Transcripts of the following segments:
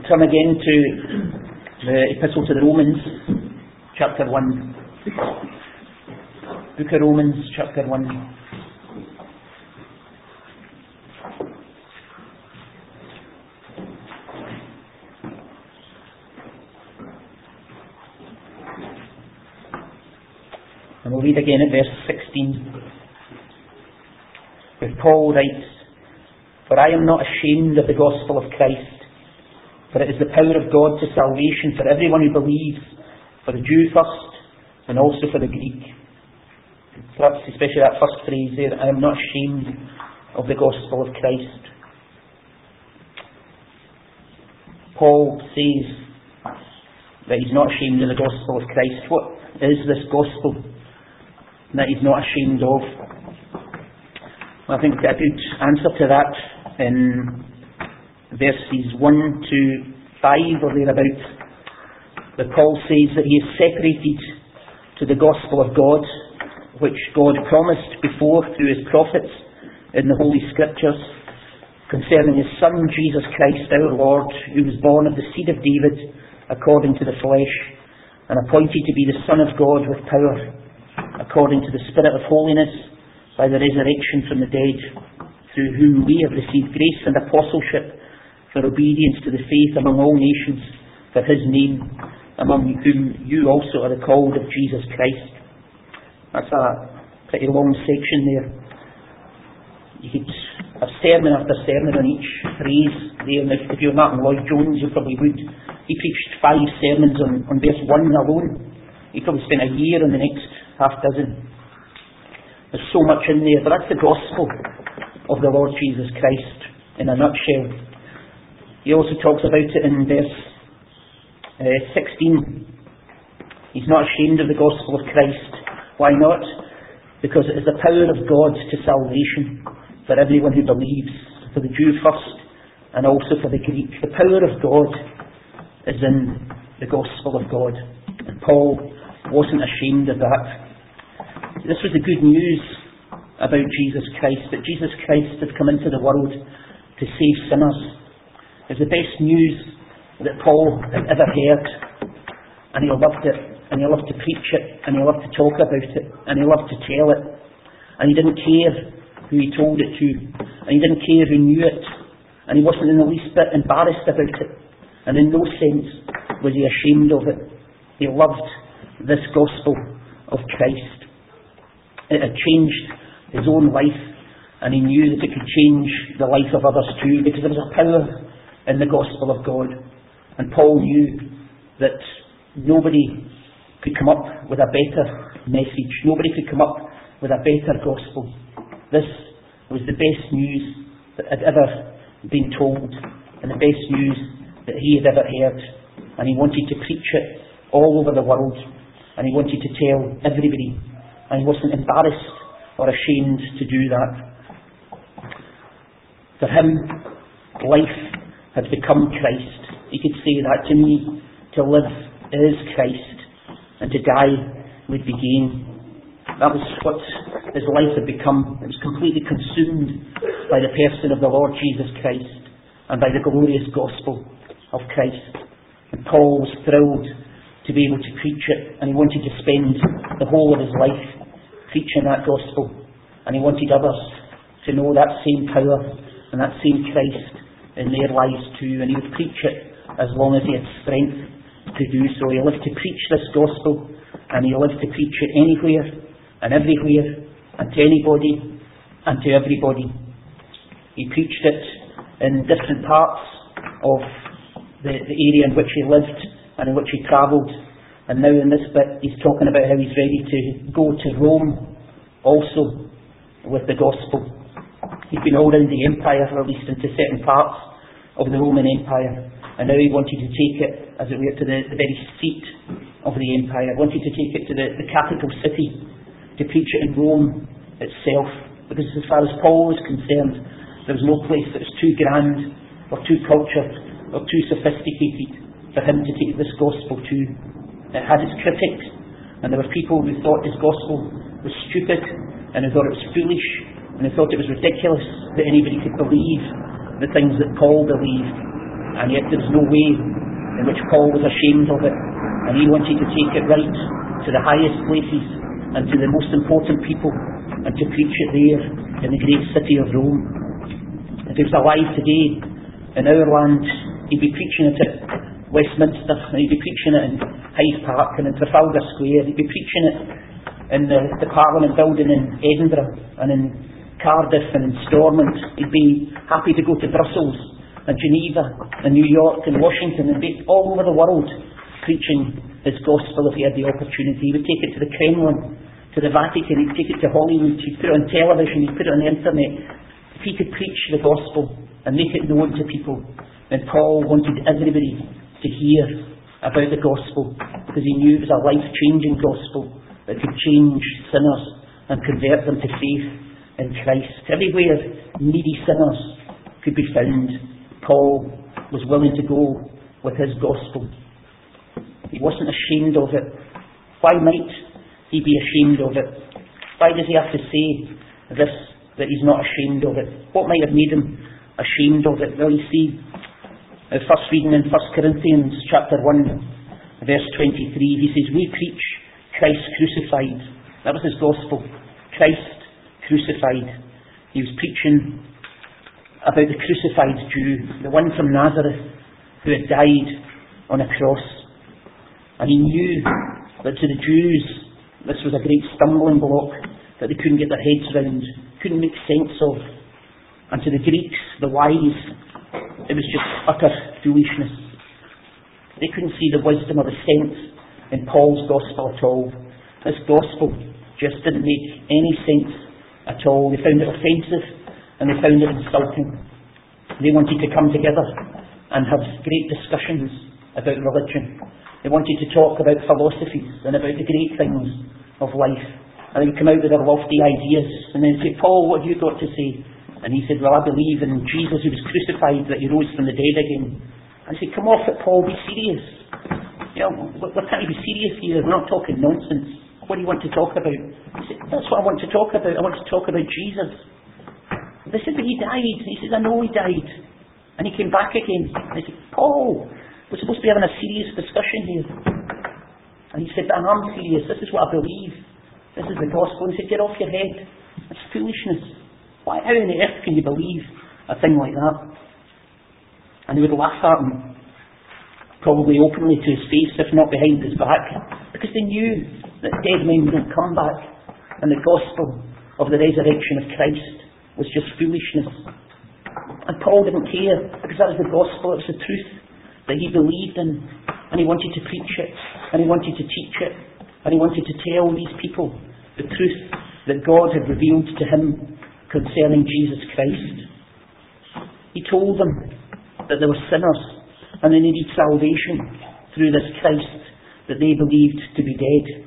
turn again to the Epistle to the Romans, chapter 1. Book of Romans, chapter 1. And we'll read again at verse 16. Where Paul writes, "For I am not ashamed of the gospel of Christ, for it is the power of God to salvation for everyone who believes, for the Jew first, and also for the Greek." So that's especially that first phrase there, "I am not ashamed of the gospel of Christ." Paul says that he's not ashamed of the gospel of Christ. What is this gospel that he's not ashamed of? Well, I think a good answer to that in verses 1 to 5 or thereabouts, that Paul says that he is separated to the gospel of God, which God promised before through his prophets in the Holy Scriptures, concerning his Son, Jesus Christ our Lord, who was born of the seed of David according to the flesh, and appointed to be the Son of God with power, according to the Spirit of holiness, by the resurrection from the dead, through whom we have received grace and apostleship for obedience to the faith among all nations, for his name, among whom you also are the called of Jesus Christ. That's a pretty long section there. You could have sermon after sermon on each phrase there. And if you're Martin Lloyd-Jones, you probably would. He preached 5 sermons on verse 1 alone. He probably spent a year on the next half dozen. There's so much in there, but that's the gospel of the Lord Jesus Christ in a nutshell. He also talks about it in verse 16. He's not ashamed of the gospel of Christ. Why not? Because it is the power of God to salvation for everyone who believes, for the Jew first and also for the Greek. The power of God is in the gospel of God, and Paul wasn't ashamed of that. This was the good news about Jesus Christ, that Jesus Christ had come into the world to save sinners. It's the best news that Paul had ever heard, and he loved it, and he loved to preach it, and he loved to talk about it, and he loved to tell it, and he didn't care who he told it to, and he didn't care who knew it, and he wasn't in the least bit embarrassed about it, and in no sense was he ashamed of it. He loved this gospel of Christ. It had changed his own life, and he knew that it could change the life of others too, because there was a power in the gospel of God. And Paul knew that nobody could come up with a better message. Nobody could come up with a better gospel. This was the best news that had ever been told, and the best news that he had ever heard. And he wanted to preach it all over the world, and he wanted to tell everybody, and he wasn't embarrassed or ashamed to do that. For him, life had become Christ. He could say that, to me, to live is Christ, and to die would be gain. That was what his life had become. It was completely consumed by the person of the Lord Jesus Christ and by the glorious gospel of Christ. And Paul was thrilled to be able to preach it, and he wanted to spend the whole of his life preaching that gospel, and he wanted others to know that same power and that same Christ in their lives too, and he would preach it as long as he had strength to do so. He lived to preach this gospel, and he lived to preach it anywhere and everywhere, and to anybody and to everybody. He preached it in different parts of the area in which he lived and in which he travelled. And now in this bit he's talking about how he's ready to go to Rome also with the gospel. He'd been all around the empire, or at least into certain parts of the Roman Empire, and now he wanted to take it, as it were, to the very seat of the empire. He wanted to take it to the capital city, to preach it in Rome itself, because as far as Paul was concerned, there was no place that was too grand or too cultured or too sophisticated for him to take this gospel to. It had its critics, and there were people who thought his gospel was stupid, and who thought it was foolish, and who thought it was ridiculous that anybody could believe the things that Paul believed. And yet there was no way in which Paul was ashamed of it, and he wanted to take it right to the highest places and to the most important people, and to preach it there in the great city of Rome. If he was alive today in our land, he'd be preaching it at Westminster, and he'd be preaching it in Hyde Park and in Trafalgar Square. He'd be preaching it in the Parliament building in Edinburgh and in Cardiff and in Stormont. He'd be happy to go to Brussels and Geneva and New York and Washington and be all over the world preaching his gospel if he had the opportunity. He would take it to the Kremlin, to the Vatican, he'd take it to Hollywood, he'd put it on television, he'd put it on the internet. If he could preach the gospel and make it known to people, then Paul wanted everybody to hear about the gospel, because he knew it was a life-changing gospel that could change sinners and convert them to faith in Christ. Everywhere needy sinners could be found, Paul was willing to go with his gospel. He wasn't ashamed of it. Why might he be ashamed of it? Why does he have to say this, that he's not ashamed of it? What might have made him ashamed of it? Well, you see, first reading in 1 Corinthians chapter 1, verse 23, he says, we preach Christ crucified. That was his gospel. Christ crucified. He was preaching about the crucified Jew, the one from Nazareth who had died on a cross. And he knew that to the Jews this was a great stumbling block that they couldn't get their heads round, couldn't make sense of. And to the Greeks, the wise, it was just utter foolishness. They couldn't see the wisdom or the sense in Paul's gospel at all. This gospel just didn't make any sense at all. They found it offensive and they found it insulting. They wanted to come together and have great discussions about religion. They wanted to talk about philosophies and about the great things of life. And they would come out with their lofty ideas and then say, Paul, what have you got to say? And he said, well, I believe in Jesus who was crucified, that he rose from the dead again. And I said, come off it, Paul, be serious. You know, we can't be serious here. We're not talking nonsense. What do you want to talk about? He said, that's what I want to talk about. I want to talk about Jesus. And they said, but he died. And he said, I know he died. And he came back again. And I said, Paul, we're supposed to be having a serious discussion here. And he said, but I'm serious. This is what I believe. This is the gospel. And he said, get off your head. It's foolishness. Why, how on earth can you believe a thing like that? And they would laugh at him, probably openly to his face, if not behind his back, because they knew that dead men don't come back, and the gospel of the resurrection of Christ was just foolishness. And Paul didn't care, because that was the gospel, it was the truth that he believed in, and he wanted to preach it, and he wanted to teach it, and he wanted to tell these people the truth that God had revealed to him concerning Jesus Christ. He told them that they were sinners and they needed salvation through this Christ that they believed to be dead.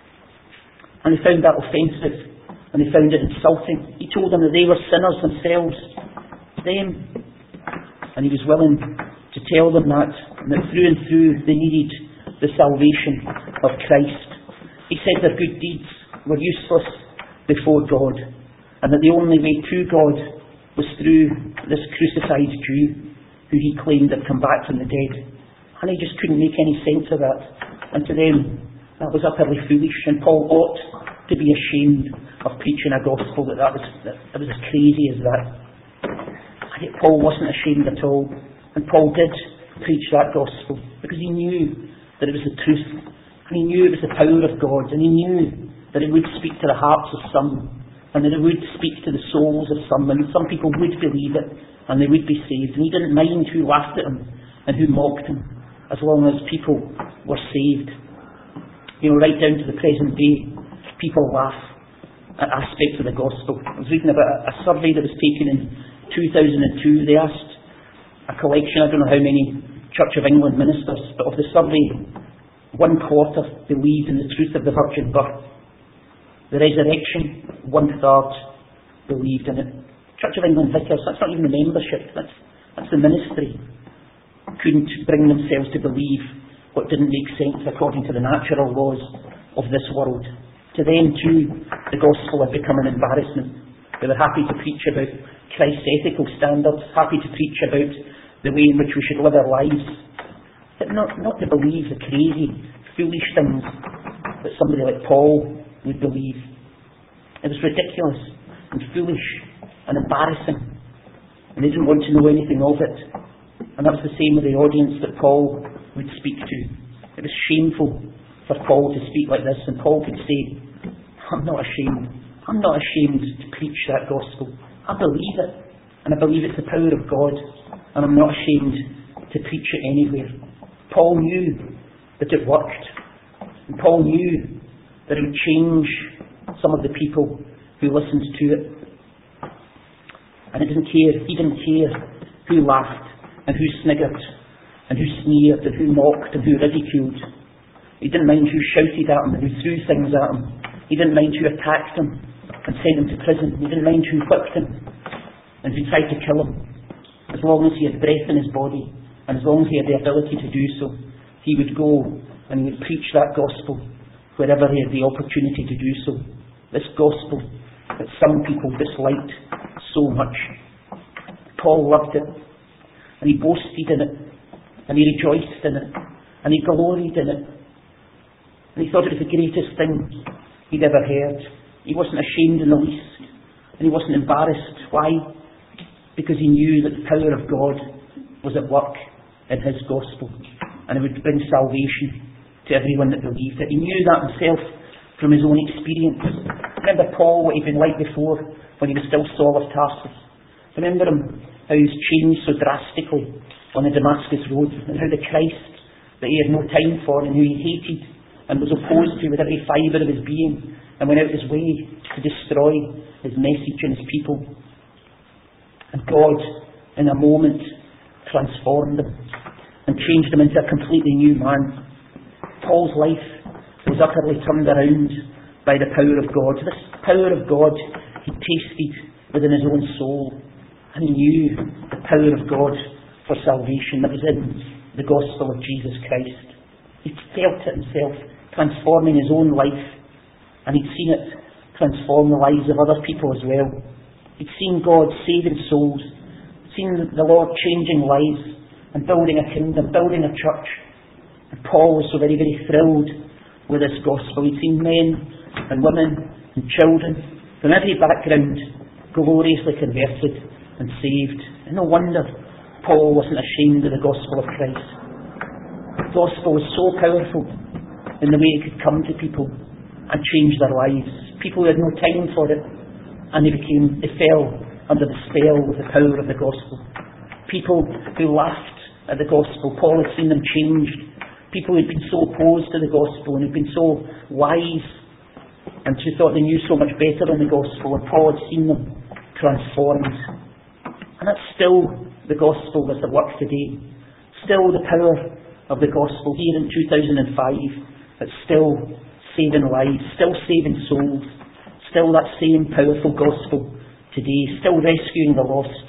And they found that offensive and they found it insulting. He told them that they were sinners themselves, them. And he was willing to tell them that through and through they needed the salvation of Christ. He said their good deeds were useless before God, and that the only way to God was through this crucified Jew who he claimed had come back from the dead. And he just couldn't make any sense of that. And to them, that was utterly foolish, and Paul ought to be ashamed of preaching a gospel that was as crazy as that. And yet Paul wasn't ashamed at all, and Paul did preach that gospel because he knew that it was the truth, and he knew it was the power of God, and he knew that it would speak to the hearts of some, and that it would speak to the souls of some, and some people would believe it, and they would be saved. And he didn't mind who laughed at him and who mocked him, as long as people were saved. You know, right down to the present day, people laugh at aspects of the gospel. I was reading about a survey that was taken in 2002. They asked a collection, I don't know how many Church of England ministers, but of the survey, 1/4 believed in the truth of the virgin birth. The resurrection, 1/3 believed in it. Church of England vicars, that's not even the membership, that's the ministry, couldn't bring themselves to believe what didn't make sense according to the natural laws of this world. To them too, the gospel had become an embarrassment. They were happy to preach about Christ's ethical standards, happy to preach about the way in which we should live our lives. But not to believe the crazy, foolish things that somebody like Paul would believe. It was ridiculous and foolish and embarrassing, and they didn't want to know anything of it. And that was the same with the audience that Paul would speak to. It was shameful for Paul to speak like this, and Paul could say, I'm not ashamed. I'm not ashamed to preach that gospel. I believe it, and I believe it's the power of God, and I'm not ashamed to preach it anywhere. Paul knew that it worked, and Paul knew that it would change some of the people who listened to it. And he didn't care who laughed, and who sniggered, and who sneered, and who mocked, and who ridiculed. He didn't mind who shouted at him, and who threw things at him. He didn't mind who attacked him and sent him to prison. He didn't mind who whipped him and who tried to kill him. As long as he had breath in his body, and as long as he had the ability to do so, he would go and he would preach that gospel wherever he had the opportunity to do so. This gospel that some people disliked so much. Paul loved it, and he boasted in it, and he rejoiced in it, and he gloried in it, and he thought it was the greatest thing he'd ever heard. He wasn't ashamed in the least, and he wasn't embarrassed. Why? Because he knew that the power of God was at work in his gospel, and it would bring salvation to everyone that believed it. He knew that himself from his own experience. Remember Paul, what he'd been like before when he was still Saul of Tarsus. Remember him, how he was changed so drastically on the Damascus road, and how the Christ that he had no time for, and who he hated and was opposed to with every fibre of his being, and went out his way to destroy his message and his people. And God, in a moment, transformed him and changed him into a completely new man. Paul's life was utterly turned around by the power of God. This power of God he tasted within his own soul, and he knew the power of God for salvation that was in the gospel of Jesus Christ. He felt it himself, transforming his own life, and he'd seen it transform the lives of other people as well. He'd seen God saving souls, seen the Lord changing lives and building a kingdom, building a church. And Paul was so very, very thrilled with this gospel. He'd seen men and women and children from every background gloriously converted and saved. And no wonder Paul wasn't ashamed of the gospel of Christ. The gospel was so powerful in the way it could come to people and change their lives. People who had no time for it, and they fell under the spell of the power of the gospel. People who laughed at the gospel, Paul had seen them changed. People who had been so opposed to the gospel and who had been so wise and who thought they knew so much better than the gospel, and Paul had seen them transformed. And that's still the gospel that's at work today. Still the power of the gospel here in 2005 that's still saving lives, still saving souls, still that same powerful gospel today, still rescuing the lost.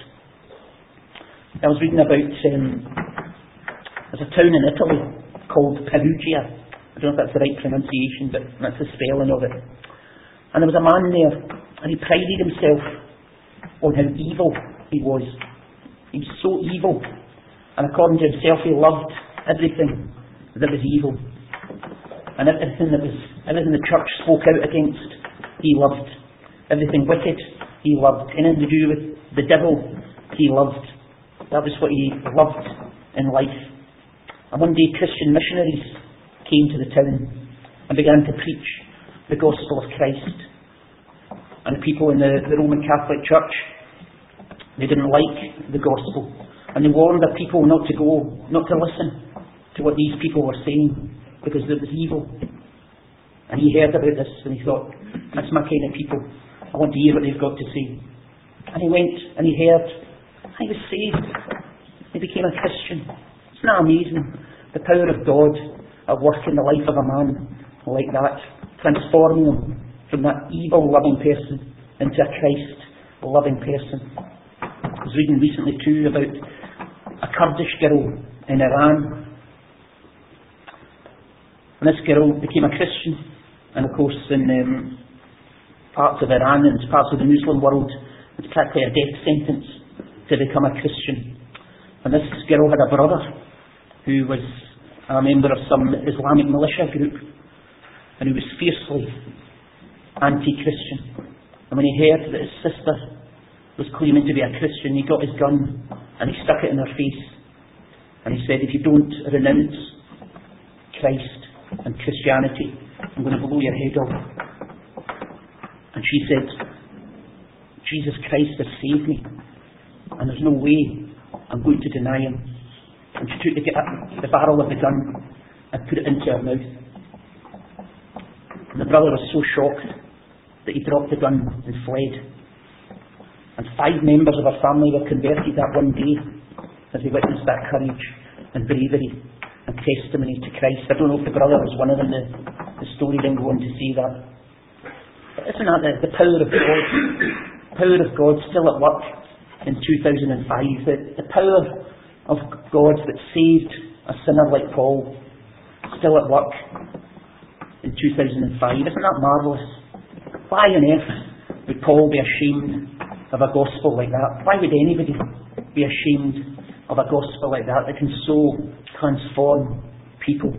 I was reading about, there's a town in Italy called Perugia. I don't know if that's the right pronunciation, but that's the spelling of it. And there was a man there, and he prided himself on how evil he was. He was so evil, and according to himself he loved everything that was evil. And everything the church spoke out against, he loved. Everything wicked, he loved. Anything to do with the devil, he loved. That was what he loved in life. And one day Christian missionaries came to the town and began to preach the gospel of Christ. And the people in the Roman Catholic Church, they didn't like the gospel. And they warned the people not to go, not to listen to what these people were saying, because it was evil. And he heard about this and he thought, that's my kind of people. I want to hear what they've got to say. And he went and he heard. He was saved. He became a Christian. Isn't that amazing? The power of God at work in the life of a man like that, transforming him from that evil loving person into a Christ loving person. I was reading recently too about a Kurdish girl in Iran. And this girl became a Christian, and of course in parts of Iran and parts of the Muslim world, it's practically a death sentence to become a Christian. And this girl had a brother who was a member of some Islamic militia group, and he was fiercely anti-Christian. And when he heard that his sister was claiming to be a Christian, he got his gun and he stuck it in her face. And he said, if you don't renounce Christ and Christianity, I'm going to blow your head off. And she said, Jesus Christ has saved me, and there's no way I'm going to deny him. And she took the barrel of the gun and put it into her mouth. And the brother was so shocked that he dropped the gun and fled. And 5 members of her family were converted that one day as they witnessed that courage and bravery and testimony to Christ. I don't know if the brother was one of them. The story didn't go on to say that. But isn't that the power of God? The power of God still at work in 2005. The power of God that saved a sinner like Paul still at work in 2005. Isn't that marvellous? Why on earth would Paul be ashamed of a gospel like that? Why would anybody be ashamed of a gospel like that can so transform people?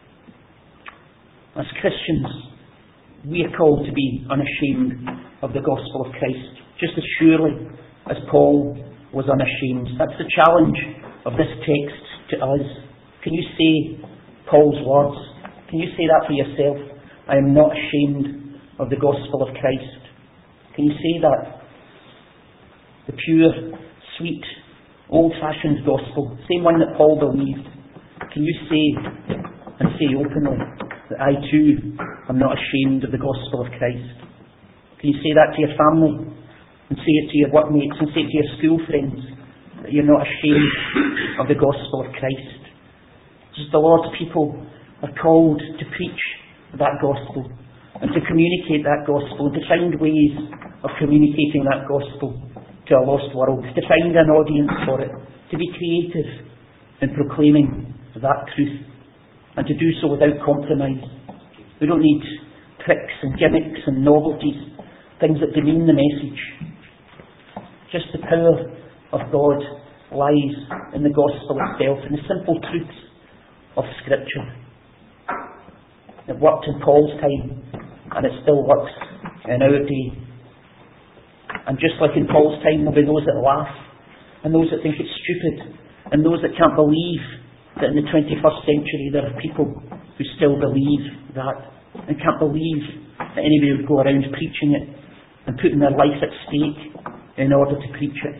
As Christians, we are called to be unashamed of the gospel of Christ, just as surely as Paul was unashamed. That's the challenge of this text to us. Can you say Paul's words? Can you say that for yourself? I am not ashamed of the gospel of Christ. Can you say that? The pure, sweet, old-fashioned gospel, same one that Paul believed. Can you say and say openly that I too am not ashamed of the gospel of Christ? Can you say that to your family, and say it to your workmates, and say it to your school friends, that you're not ashamed of the gospel of Christ? Just the Lord's people are called to preach that gospel, and to communicate that gospel, and to find ways of communicating that gospel to a lost world, to find an audience for it, to be creative in proclaiming that truth, and to do so without compromise. We don't need tricks and gimmicks and novelties, things that demean the message. Just the power of God lies in the gospel itself, in the simple truths of Scripture. It worked in Paul's time, and it still works in our day. And just like in Paul's time, there'll be those that laugh, and those that think it's stupid, and those that can't believe that in the 21st century there are people who still believe that, and can't believe that anybody would go around preaching it and putting their life at stake in order to preach it.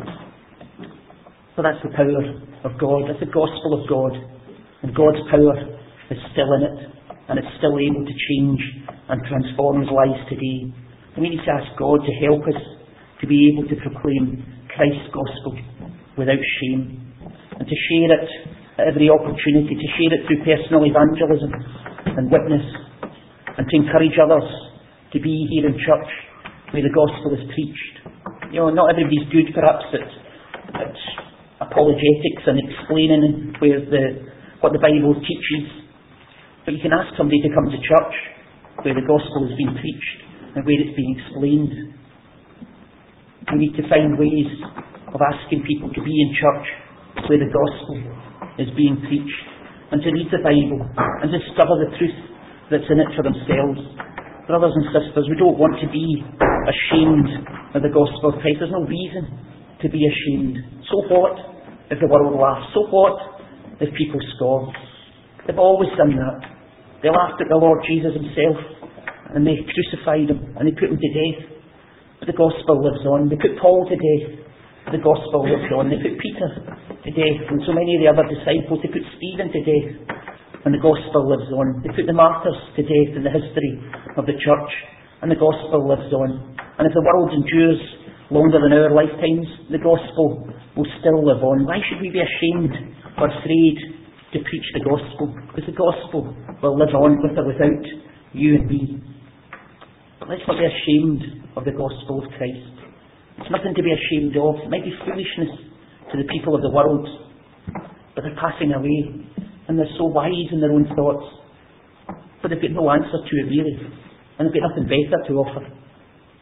So that's the power of God. That's the gospel of God, and God's power is still in it, and it's still able to change and transform lives today. And we need to ask God to help us to be able to proclaim Christ's gospel without shame, and to share it at every opportunity, to share it through personal evangelism and witness, and to encourage others to be here in church where the gospel is preached. You know, not everybody's good perhaps at apologetics and explaining what the Bible teaches, but you can ask somebody to come to church where the gospel is being preached and where it's being explained. We need to find ways of asking people to be in church where the gospel is being preached, and to read the Bible and discover the truth that's in it for themselves. Brothers and sisters, we don't want to be ashamed of the gospel of Christ. There's no reason to be ashamed. So what if the world laughs? So what if people scoff? They've always done that. They laughed at the Lord Jesus himself, and they crucified him, and they put him to death. But the gospel lives on. They put Paul to death. The gospel lives on. They put Peter to death, and so many of the other disciples. They put Stephen to death, and the gospel lives on. They put the martyrs to death in the history of the church, and the gospel lives on. And if the world endures longer than our lifetimes, the gospel will still live on. Why should we be ashamed or afraid to preach the gospel? Because the gospel will live on with or without you and me. Let's not be ashamed of the gospel of Christ. It's nothing to be ashamed of. It might be foolishness to the people of the world, but they're passing away, and they're so wise in their own thoughts, but they've got no answer to it really, and they've got nothing better to offer.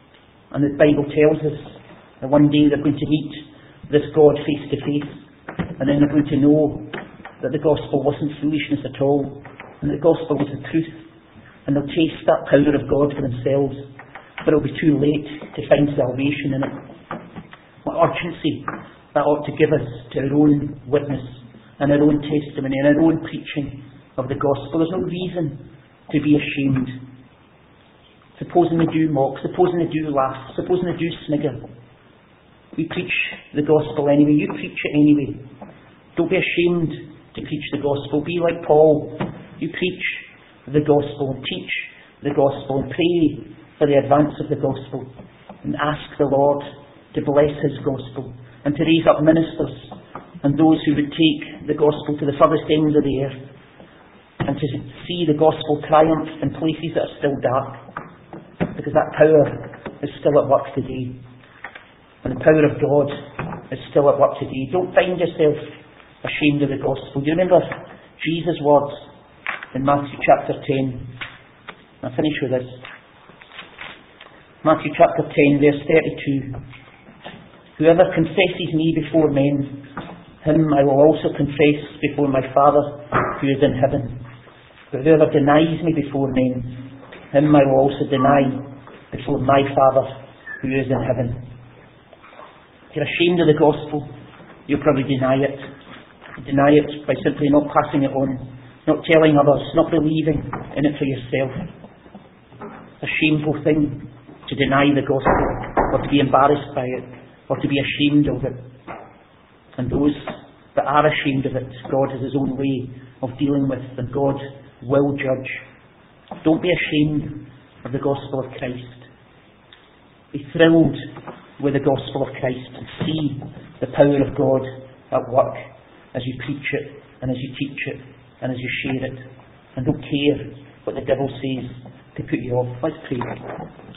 And the Bible tells us that one day they're going to meet this God face to face, And then they're going to know that the gospel wasn't foolishness at all, and the gospel was the truth. And they'll taste that power of God for themselves, but it'll be too late to find salvation in it. What urgency that ought to give us to our own witness and our own testimony and our own preaching of the gospel. There's no reason to be ashamed. Supposing they do mock, supposing they do laugh, supposing they do snigger, we preach the gospel anyway. You preach it anyway. Don't be ashamed to preach the gospel. Be like Paul. You preach the gospel and teach the gospel and pray for the advance of the gospel and ask the Lord to bless His gospel and to raise up ministers and those who would take the gospel to the furthest ends of the earth and to see the gospel triumph in places that are still dark, because that power is still at work today, and the power of God is still at work today. Don't find yourself ashamed of the gospel. Do you remember Jesus' words in Matthew chapter 10? I'll finish with this. Matthew chapter 10 verse 32. Whoever confesses me before men, him I will also confess before my Father who is in heaven. But whoever denies me before men, him I will also deny before my Father who is in heaven. If you're ashamed of the gospel, you'll probably deny it. You deny it by simply not passing it on, not telling others, not believing in it for yourself. It's a shameful thing to deny the gospel, or to be embarrassed by it, or to be ashamed of it. And those that are ashamed of it, God has His own way of dealing with, and God will judge. Don't be ashamed of the gospel of Christ. Be thrilled with the gospel of Christ and see the power of God at work as you preach it, and as you teach it, and as you share it. And don't care what the devil says to put you off. Let's pray.